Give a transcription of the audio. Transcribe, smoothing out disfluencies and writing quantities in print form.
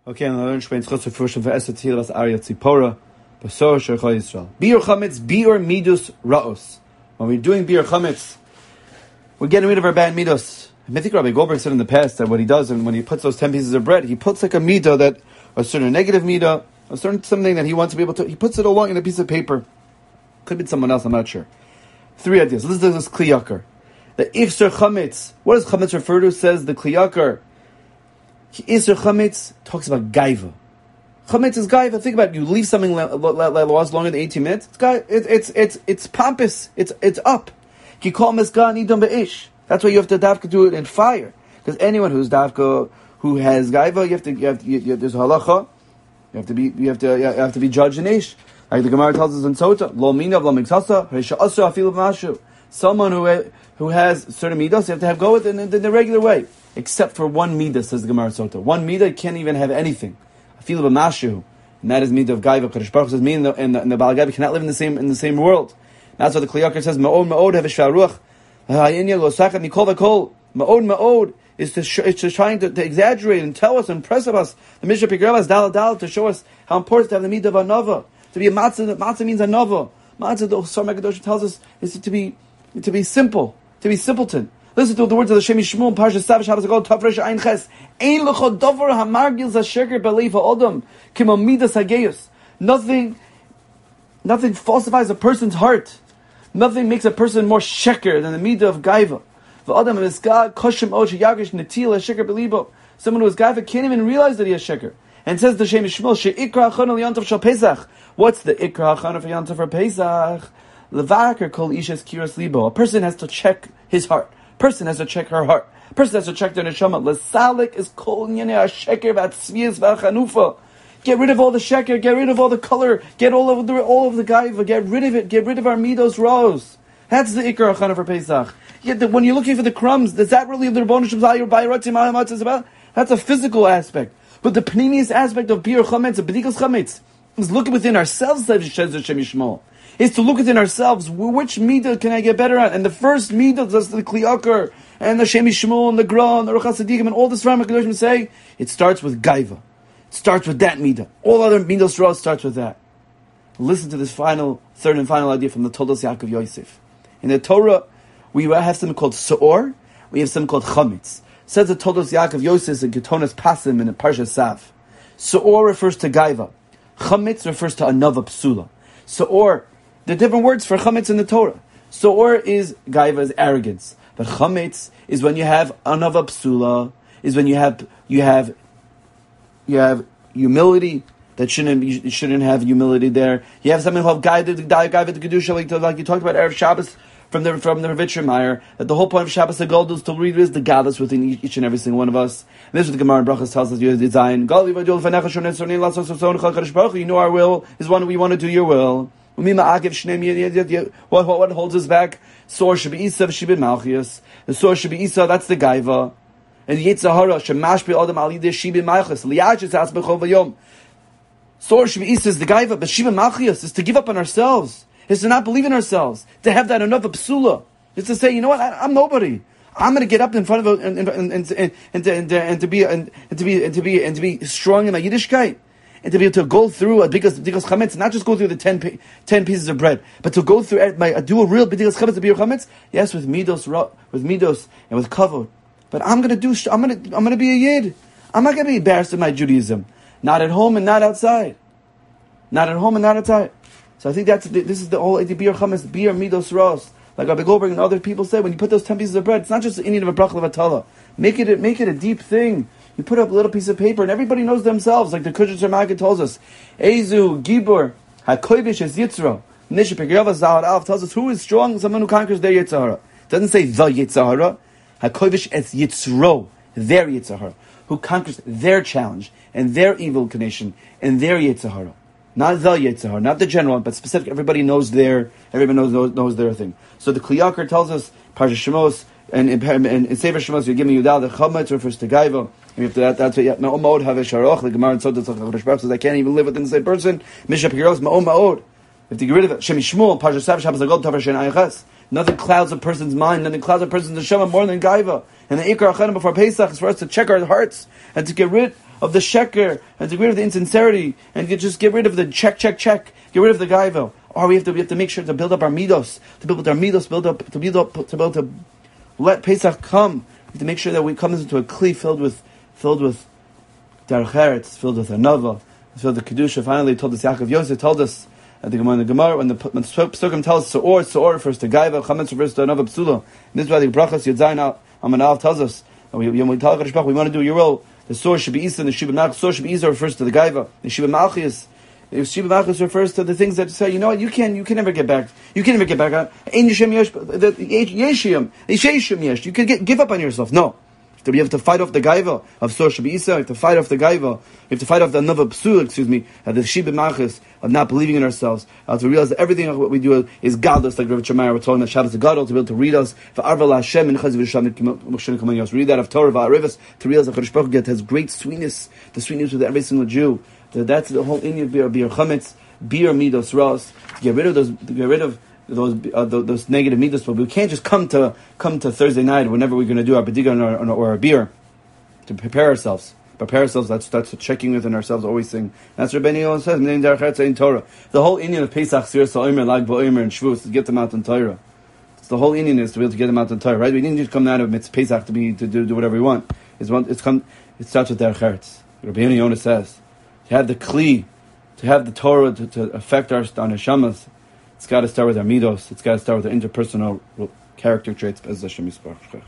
Okay, and I explain Chutz first for Esther Tzilas Arya Tzipora, Basor Shechal Yisrael. Biur Chametz, Biur Midus Raos. When we're doing Biur Chametz, we're getting rid of our bad midos. I think Rabbi Goldberg said in the past that what he does, and when he puts those 10 pieces of bread, he puts like a midah that, a certain negative midah, a certain something that he wants to be able to, he puts it along in a piece of paper. Could be someone else, I'm not sure. 3 ideas. Listen to this Kli Yakar. The Ichser Chametz. What does Chametz refer to? Says the Kli Yakar. Ichser Chametz talks about Gaiva. Chametz is Gaiva. Think about it. You leave something laws longer than 18 minutes. It's pompous. It's up. Ki kol mesgan idam be'ish. That's why you have to davka do it in fire. Because anyone who's davka, who has Gaiva, you have there's a halacha. You have to be judged in ish. Like the Gemara tells us in Sota, lo minav lo miksasa, resha asra afilu b'mashu. Someone who has certain midas, you have to go with it in the regular way. Except for one midah, says the Gemara Sota. One midah can't even have anything. Afilu b'mashu. And that is midah of Gaiva. Kadosh Baruch says, me and the Baal Gaiva cannot live in the same world. That's what the Kli Yakar says, ma'od have shvar ruach. Ha'inya lo sachat mikol v'kol. Ma'od is to trying to exaggerate and tell us and impress us. The Mishnah Pigrava dal to show us how important to have the midah of anova. To be a matzah means anova. Matzah, the Sar Megadosh tells us, is to be simple, to be simpleton. Listen to the words of the Shem Yishmul, Parsha Sav, Shabbos Agol, Tavresh Ein Ches. Ein lecho dover hamargil zasheker b'leif ha'odam, kimo midas hageus. Nothing falsifies a person's heart. Nothing makes a person more sheker than the midah of gaiva. V'odam miskah koshem od sheyagish netil hasheker b'libo. Someone who is gaiva can't even realize that he is sheker. And says the Shem Yishmul, she'ikra hachana liyantav shal Pesach. What's the ikra hachana for yantav for Pesach? Levaker kol ishes kiras libo. A person has to check his heart. Person has to check her heart. Person has to check their neshama. Lesalik is kol nyene ha-sheker v'atzvias v'achanufa. Get rid of all the sheker. Get rid of all the color. Get all of the gaiva. Get rid of it. Get rid of our midos rose. That's the ikra hachana for Pesach. When you're looking for the crumbs, is that really the Rebbeinu Shem Zayir Bayratim Mahamatz is about? That's a physical aspect. But the pneumius aspect of Biur Chametz, of B'dikas Chametz, is looking within ourselves, says Shem Yishmol. Is to look within ourselves, which midah can I get better at? And the first midah, that's the Kli Yakar, and the Shem Yishmol, and the Gra, and the Ruchas Sadiqim, and all this Rambam Kedoshim say, it starts with Gaiva. It starts with that midah. All other midos Ra starts with that. Listen to this third and final idea from the Toldos Yaakov Yosef. In the Torah, we have something called Se'or, we have something called Chametz. Says the Toldos Yaakov Yosef in Ketonas Pasim in the Parsha Sav. Se'or refers to Gaiva. Chametz refers to another psula. Se'or, there are different words for chametz in the Torah. Se'or is Gaiva, is arrogance. But chametz is when you have another psula, is when you have humility that shouldn't have humility there. You have something called Gaiva the Kedusha, like you talked about Erev Shabbos, from the Ravitcher Meyer, that the whole point of Shabbos HaGoldus is to read the Gadlus within each and every single one of us. And this is what the Gemara in Brachas tells us, you know our will is one we want to do your will. What holds us back? Source should be Isa, should be Malchias. The source should be Isa, that's the Gaiva. And the Yitzhahara, Shemash be Adam Ali, there she be Malchus. Liachis as Bechov Vayom. Source should be Isa is the Gaiva, but Shiva Malchias is to give up on ourselves. Is to not believe in ourselves, to have that another psula. Is to say, you know what, I'm nobody. I'm going to get up in front of and to be strong in my Yiddishkeit, and to be able to go through because chametz, not just go through the 10 pieces of bread, but to go through do a real b'dikas chametz to be your chametz. Yes, with midos and with kavod. But I'm going to be a yid. I'm not going to be embarrassed in my Judaism. Not at home and not outside. Not at home and not outside. So I think this is the whole Biur Chametz, Biur Midos Ros. Like Rabbi Goldberg and other people say, when you put those 10 pieces of bread, it's not just the Indian of a bracha levatala. Make it a deep thing. You put up a little piece of paper, and everybody knows themselves. Like the Kushit Shemaka tells us, Ezu Gibor Hakovish es Yitzro. Nisha Pegirava Zahar Alf tells us who is strong, someone who conquers their Yitzhahara. It doesn't say the Yitzhahara. Hakovish es Yitzro, their Yitzhahara, who conquers their challenge and their evil inclination and their Yitzhahara. Not the Yitzhahara, not the general, but specific. Everybody knows their thing. So the Kli Yakar tells us, Parsha Shemos, and in Sefer Shemos, you're giving Yudal, the Chametz refers to Gaiva. And that's what Ma'od Havesh Haroch, the Gemara in Sotah Tzachach says, I can't even live within the same person. Mishnah Pigiros, Ma'od. You have to get rid of it. Shem Yishmul, Parsha Sav, Shabbos HaGod, Tavar Shen Ayachas. Nothing clouds a person's mind, nothing clouds a person's neshama more than Gaiva. And the Ikar Achanim before Pesach is for us to check our hearts and to get rid of the sheker, and to get rid of the insincerity, and just get rid of the check, get rid of the gaiva. Or we have to make sure to build up our midos, to build up to let Pesach come. We have to make sure that we come into a kli filled with derech eretz, filled with anava, filled with kedusha. Finally, told us Yaakov Yosef told us at the Gemara when the Psukim tells us Seor refers to gaiva, chametz refers to anava psula. And this is why the brachas Yudzayin Amanal tells us. We tell HaKadosh Baruch Hu, we want to do your role. The Seor should be Isa, and the Shiva Malchus. Seor should be Isa refers to the gaiva. The Shiva Malchus. If Shiva Malchus refers to the things that say, you know what, you can never get back. You can never get back. Ein Yeshem Yesh, Yeshim, Yeshim Yesh. You can give up on yourself. No. You have to fight off the gaiva of Seor Shabbi Isa. You have to fight off the gaiva. You have to fight off the another psul, the Shiva Malchus of not believing in ourselves. To realize that everything what we do is godless, like Rav Shemaiah was telling us Shabbos the Gadol, to be able to read us for Arval Hashem and Chaz V'Shamit. Read that of Torah Va'arivas, to realize that Kadosh Baruch Hu has great sweetness, the sweetness with every single Jew. That's the whole Indian beer chametz, beer midos ras. Get rid of those negative midos, but we can't just come to Thursday night whenever we're going to do our bediga or our beer to prepare ourselves. That's checking within ourselves, always saying. That's what Rabbeinu Yonah says. In Torah, the whole Indian of Pesach, Sir Sa'omer, Lag Ba'omer, and Shavuos to get them out in Torah. It's the whole Indian is to be able to get them out in Torah, right? We didn't just come out of Mitzvah Pesach to do whatever we want. It starts with Derech Eretz. Rabbeinu Yonah says, to have the kli, to have the Torah to affect our neshamas, it's got to start with our midos. It's got to start with our interpersonal character traits.